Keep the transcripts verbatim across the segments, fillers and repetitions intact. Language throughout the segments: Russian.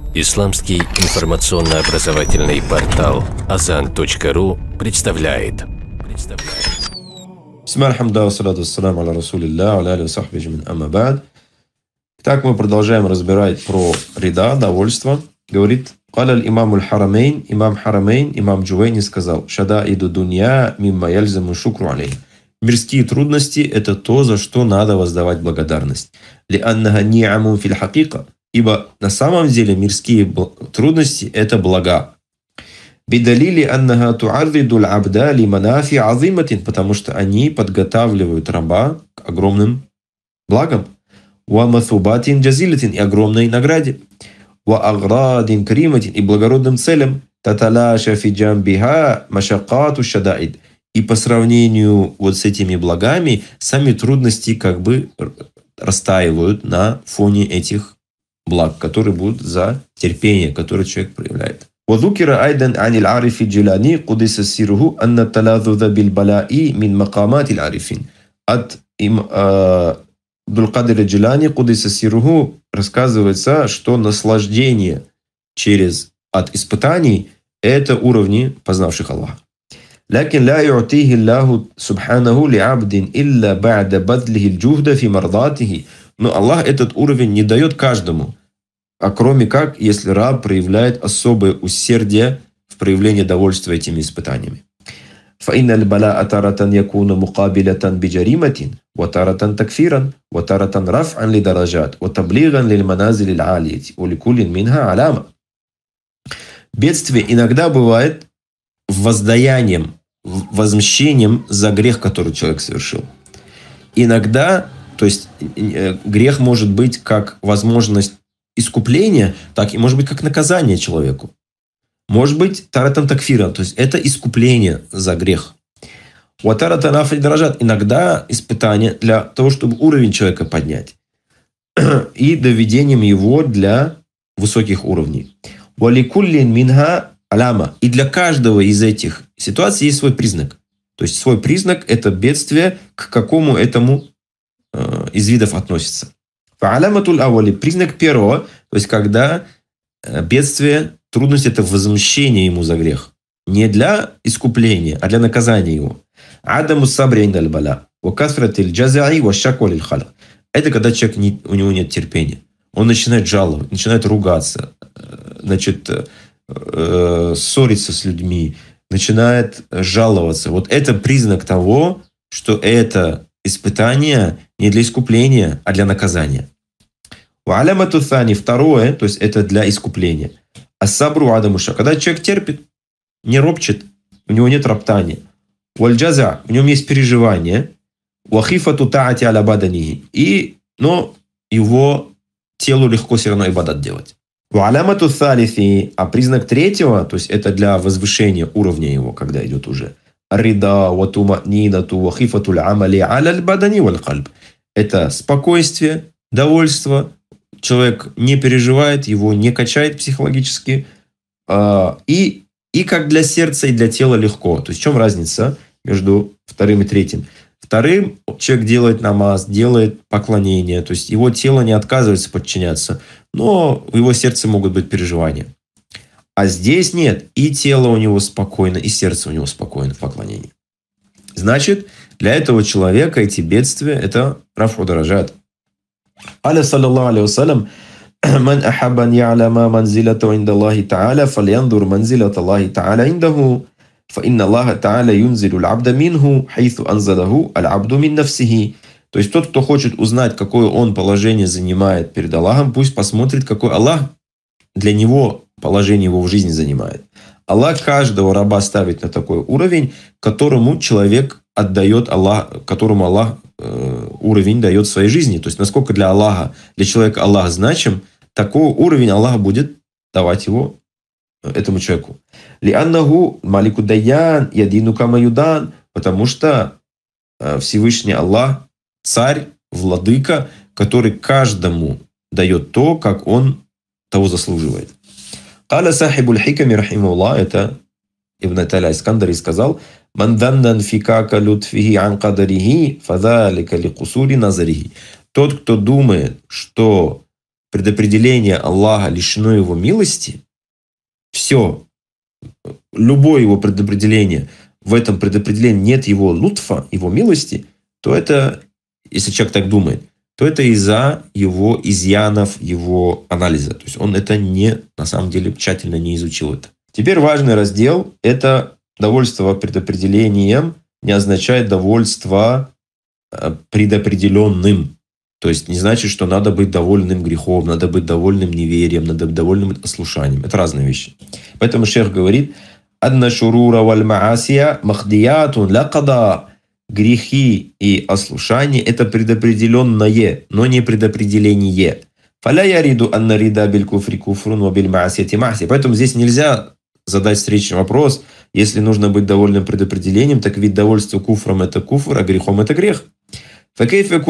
Исламский информационно-образовательный портал азан точка ру представляет. представляет. Итак, мы продолжаем разбирать про рида, довольство. Говорит, «Каля имам аль-Харамейн», имам Харамейн, имам Джувейни сказал, «Шада иду дунья мимма яльзаму шукру алей». Мирские трудности – это то, за что надо воздавать благодарность. «Ли аннаха ни'амун фил хакика», ибо на самом деле мирские трудности – это блага. «Бидалили аннаха ту'арриду аль-абда ли манафи азиматин», потому что они подготавливают раба к огромным благам. «Ва маthубатин джазилатин» и огромной награде. «Ва аградин кариматин» и благородным целям. «Таталаша фи джамбиха машакату шадаид». И по сравнению вот с этими благами, сами трудности как бы растаивают на фоне этих благ, которые будут за терпение, которое человек проявляет. وذكر أيضا عن العارف الجيلاني قدس سره أن التلاذذ بالبلاء من مقامات العارفين. От Абдул-Кадира Джилани قدس سره рассказывается, что наслаждение через от испытаний – это уровни познавших Аллаха. لكن لا يعطيه الله سبحانه لعبد إلا بعد بذله الجهد في مرضاته. Но Аллах этот уровень не дает каждому, а кроме как, если раб проявляет особое усердие в проявлении довольства этими испытаниями. فإن البلاء تارة يكون مقابلة بجريمة وتارة تكفيرا وتارة رفعا لدرجات وتبليغا للمنازل العالية ولكل منها علامة. Бедствие иногда бывает воздаянием, возмещением за грех, который человек совершил. Иногда, то есть грех может быть как возможность искупления, так и может быть как наказание человеку. Может быть таратан такфира, то есть это искупление за грех. Уатаратан афри дорожат, иногда испытание для того, чтобы уровень человека поднять. И доведением его для высоких уровней. Валикуллин минха аляма. И для каждого из этих ситуаций есть свой признак. То есть свой признак – это бедствие, к какому этому э, из видов относится. Фа'аляматуль авали – признак первого, то есть когда бедствие, трудность – это возмещение ему за грех. Не для искупления, а для наказания его. Адаму сабри индаль бала, ва касратиль джазаи ва шаквалиль халя. Это когда человек, не, у него нет терпения. Он начинает жаловать, начинает ругаться, значит, ссориться с людьми, начинает жаловаться. Вот это признак того, что это испытание не для искупления, а для наказания. Ва'алямату thani, второе, то есть это для искупления. Ас-сабру адамуша, когда человек терпит, не ропчет, у него нет роптания. Валь-джаза, в нем есть переживание. Вахифату таати аля баданихи, и, но его телу легко все равно ибадат делать. Ва'алямату thалифи, а признак третьего, то есть это для возвышения уровня его, когда идет уже. Рида ва тума'нинату ва хифату аль-амали аля аль-бадани валь-кальб. Это спокойствие, довольство. Человек не переживает, его не качает психологически. И, и как для сердца, и для тела легко. То есть в чем разница между вторым и третьим? Вторым человек делает намаз, делает поклонение. То есть его тело не отказывается подчиняться. Но в его сердце могут быть переживания. А здесь нет. И тело у него спокойно, и сердце у него спокойно в поклонении. Значит, для этого человека эти бедствия – это рафу дорожат. Аля саллаллаху алейхи вассалям, «Ман ахабан я'лама манзилату инда Аллахи та'аля, фальяндур манзилата Аллахи та'аля индаху, фа инна Аллаха та'аля юнзилу аль-абда минху, хайθу анзалаху аль-абду мин нафсихи». То есть тот, кто хочет узнать, какое он положение занимает перед Аллахом, пусть посмотрит, какой Аллах для него положение его в жизни занимает. Аллах каждого раба ставит на такой уровень, которому человек отдает Аллах, которому Аллах э, уровень дает в своей жизни. То есть насколько для Аллаха, для человека Аллах значим, такой уровень Аллах будет давать его этому человеку. Лианнаху малику даян ядину кама юдан, потому что Всевышний Аллах царь, владыка, который каждому дает то, как он того заслуживает. Каля сахибуль хиками рахимуллах, это Ибн Таля Искандари сказал, «Ман даннан фикака лютфихи ан кадарихи, фадалика ли кусури назарихи». Тот, кто думает, что предопределение Аллаха лишено его милости, все, любое его предопределение, в этом предопределении нет его лутфа, его милости, то это, если человек так думает, то это из-за его изъянов, его анализа. То есть он это не, на самом деле, тщательно не изучил это. Теперь важный раздел – это довольство предопределением не означает довольство предопределенным. То есть не значит, что надо быть довольным грехом, надо быть довольным неверием, надо быть довольным ослушанием. Это разные вещи. Поэтому шейх говорит, «Адна шурура валь маасия махдиятун ля када». Грехи и ослушание – это предопределенное, но не предопределение. «Фаля яриду анна рида биль куфри куфрун ва биль маасияти маасия». Поэтому здесь нельзя задать встречный вопрос, если нужно быть довольным предопределением, так ведь довольство куфром – это куфр, а грехом – это грех. Так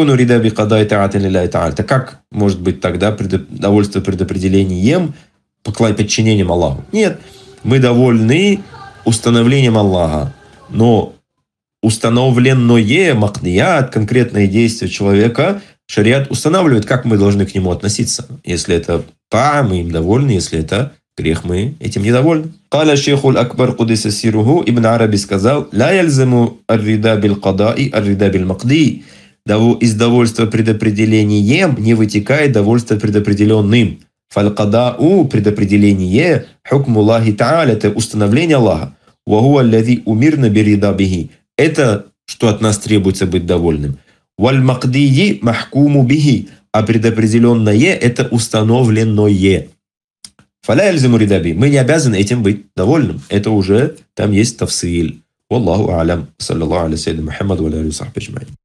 как может быть тогда довольство предопределением, подчинением Аллаху? Нет, мы довольны установлением Аллаха, но установленное махният, конкретное действие человека, шариат устанавливает, как мы должны к нему относиться. Если это та, мы им довольны, если это грех, мы этим недовольны. Каля шейхуль акбар кудиса сируху, Ибн Араби сказал, ля яльзаму аррида биль кадаи, аррида биль макди. Из довольства предопределением не вытекает довольство предопределенным. Фаль-кадау, предопределение, хукму Аллахи та'аля, это установление Аллаха. Вахуа аллази умирна бирида бихи. Это, что от нас требуется быть довольным. Валь-макдии махкуму бихи. А предопределенное – это установленное. Фаля яльзаму рида бихи. Мы не обязаны этим быть довольным. Это уже, там есть тавсиль. Валлаху а'лям. Саллаллаху аля саййидина Мухаммад ва аля алихи ва сахбихи аджмаин.